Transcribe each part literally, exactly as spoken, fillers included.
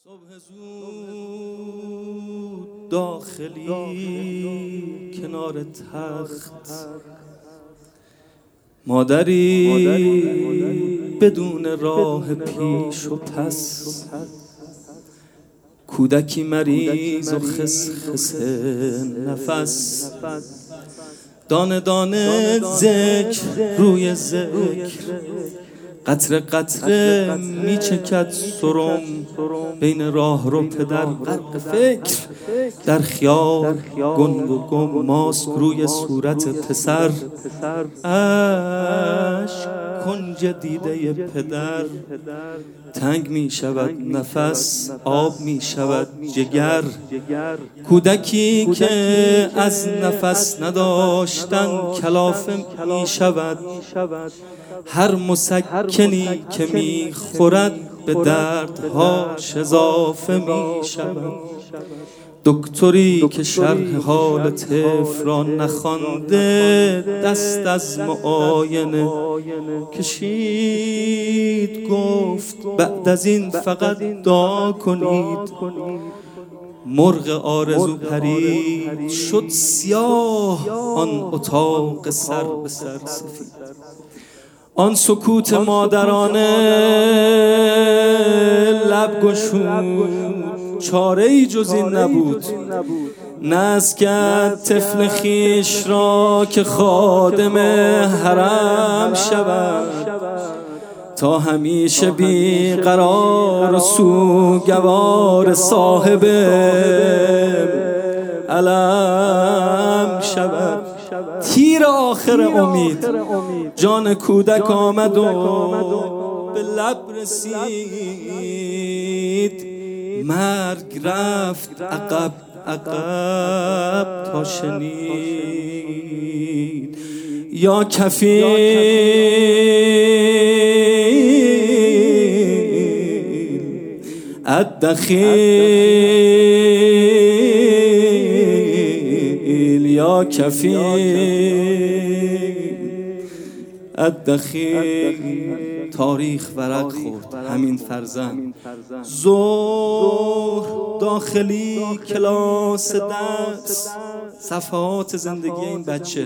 صبح زود داخلی کنار تخت، مادری بدون راه پیش و پس، کودکی مریض و خسخس نفس، دانه دانه ذکر روی ذکر، قطره قطره میچکد سرم بین راه رو پدر غرق فکر، در خیال گنگ و گم ماسک روی صورت پسر، اشک کنج دیده پدر، تنگ می شود نفس، آب می شود جگر، کودکی که از نفس نداشتن کلافه می شود، هر مسکنی که می خورد به دردهاش اضافه می شود، دکتری که شرح حال طفل را نخوانده دست از معاینه کشید، گفت بعد از این فقط دعا کنید. مرغ آرزو پرید شد سیاه آن اتاق سر به سر سفید، آن سکوت مادرانه لب گشود، چاره ای جز این نبود، ناز کرد طفل خویش را که خادم حرم شود، تا همیشه بی قرار و سوگوار صاحب علم شود. تیر آخر امید جان کودک آمد و به لب رسید، مرگ رفت عقب عقب تا شنید، یا کفیل الدخیل، یا کفیل الدخیل. تاریخ ورق خورد همین فرزند، ظهر داخلی کلاس درس، صفحات زندگی این بچه،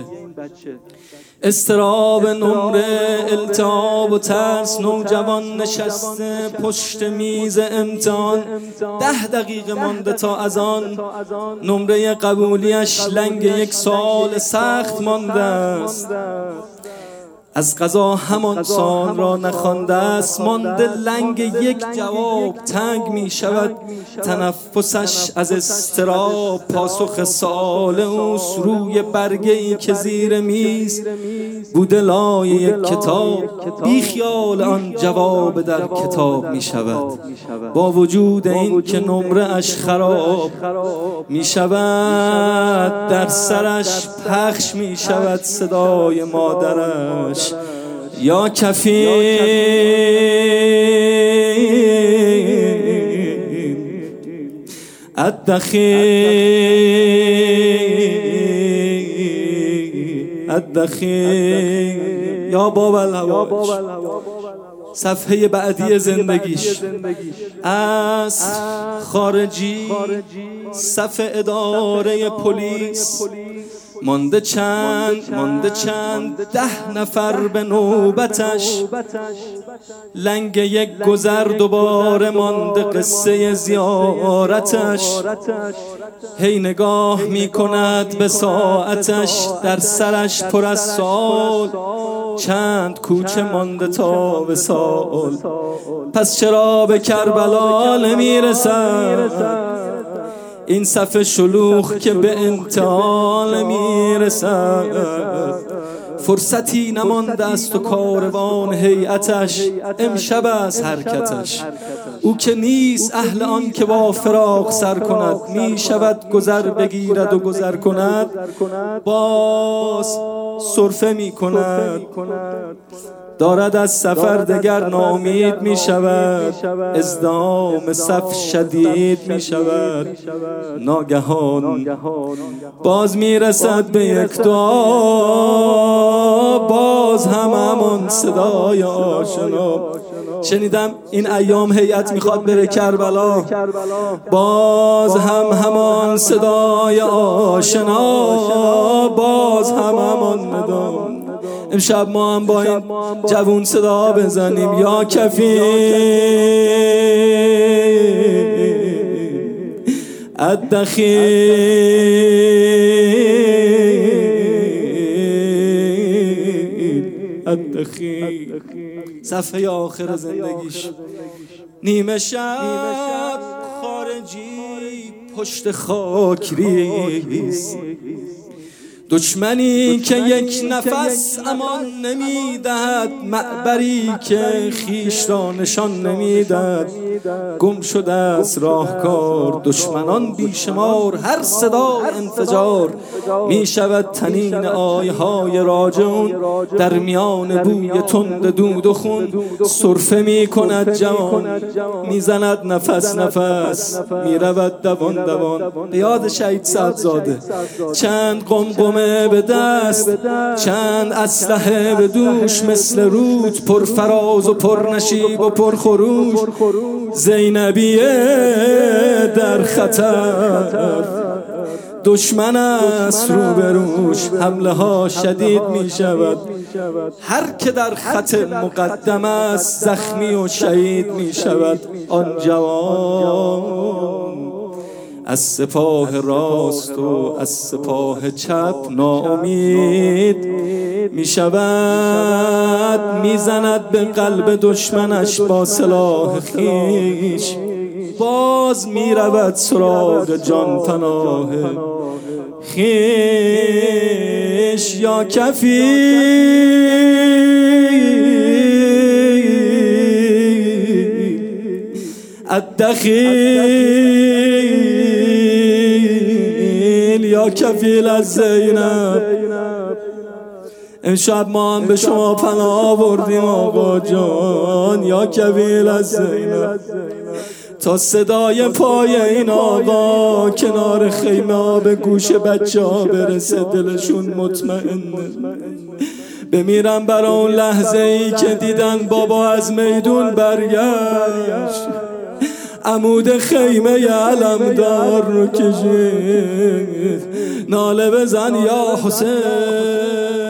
اضطراب نمره، التهاب و ترس، نوجوان نشسته پشت میز امتحان، ده دقیقه مانده تا از آن، نمره قبولیش لنگ یک سال سخت مانده است، از قضا همان سال را نخوانده است، مانده لنگ یک جواب، تنگ می شود تنفسش از اضطراب، پاسخ سؤال اوست روی برگه ای که زیر میز بوده لای یک کتاب، بی خیال آن جواب در کتاب می شود، با وجود این که نمره اش خراب می شود، در سرش پخش می شود صدای مادرش، یا کفیل الدخیل الدخیل، یا باب الهواج. صفحه بعدی زندگیش، از خارجی صف اداره پلیس، مانده چند مانده چند ده نفر به نوبتش، لنگ یک گذر دوباره مانده قصه زیارتش، هی نگاه می کند به ساعتش، در سرش پر از سوال، چند کوچه مانده تا وصال، پس چرا به کربلا نمی رسد این صف شلوغ که به انتها می رسد، فرصتی نمانده است و کاروان هیئتش امشب از حرکتش، او که نیست اهل آن که با فراق سر کند، می شود گذر بگیرد و گذر کند، باز سرفه می کند، دارد از سفر دگر ناامید می شود، ازدحام صف شدید می شود، ناگهان باز می رسد به یک دعا، باز هم همان صدای آشنا، شنیدم این ایام هیئت میخواد بره کربلا، باز هم همان صدای آشنا، باز هم همان ندا. امشب ما هم با این جوون صدا بزنیم یا کفیل الدخیل الدخیل. صفحه آخر زندگیش نیمه شب خارجی پشت خاک ریز، دشمنی که یک نفس امان نمیدهد، معبری که خویش را نشان نمیدهد. گم شده است راهکار، دشمنان بیشمار، هر صدا انفجار میشود تنین آیه های راجعون. در میان بوی تند دود و خون سرفه میکند جوان، میزند نفس نفس، میرود دوان دوان. به یاد شهید سعدزاده چند قمقمه به دست، چند اسلحه به دوش، مثل رود پر فراز و پر نشیب و پر خروش. زینبیه در خطر، دشمن است روبروش، حمله ها شدید می شود. هر که در خط مقدم است زخمی و شهید می شود. آن جوان از سپاه راست و از سپاه چپ ناامید می شود، می زند به قلب دشمنش با سلاح خویش، باز می رود سراغ جان پناه خویش. یا کفیل الدخیل یا کفیل از زینب. امشب ما هم به شما پناه آوردیم آقا جان، یا کفیل از زینب. تا صدای پای این آقا کنار خیمه به گوش بچه ها برسه دلشون مطمئنه. بمیرم برای اون لحظه ای که دیدن بابا از میدون برگشت، عمود خیمه علمدار رو کشید، ناله بزن یا حسین.